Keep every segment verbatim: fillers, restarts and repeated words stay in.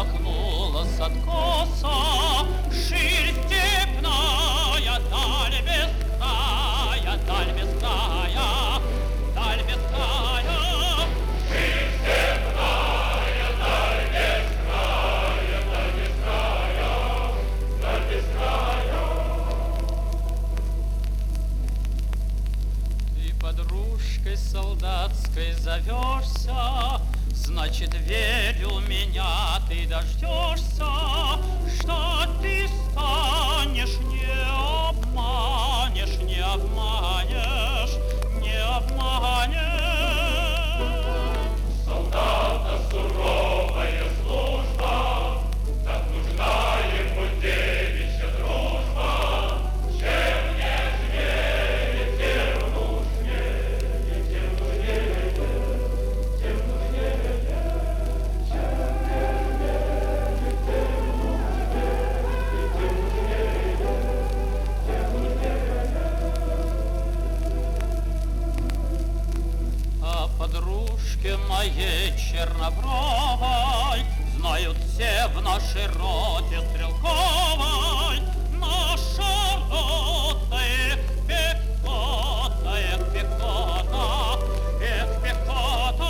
сомкнулась откоса, ширь степная, даль беская, даль беская, даль беская. Ширь степная, даль бескрая, даль бескрая, даль бескрая. Ты подружкой солдатской зовешься, значит, верю меня, ты дождешься, что ты станешь, не обманешь, не обманешь, не обманешь. Солдата суровая служба, так нужна ему девичья дружба. Чем нежнее, тем нужнее, тем нужнее, тем нужнее. О подружке моей чернобровой знают все в нашей роте стрелковой. Наша рота, эх, пехота, эх, пехота, эх, пехота.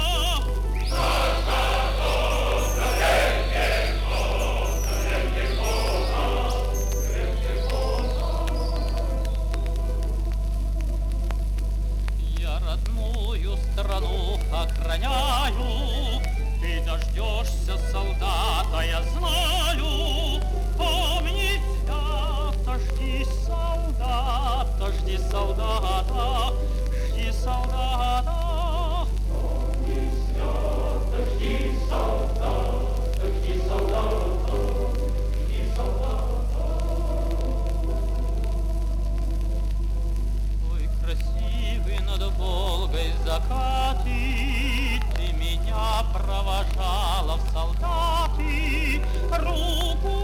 Я родную страну охраняю, ты дождешься солдата, я знаю. Помни свято, жди солдата, жди солдата, жди солдата. Помни свято, жди солдата, жди солдата, жди солдата. Ой, красивый над Волгой закаты, ты меня провожала в солдаты, руку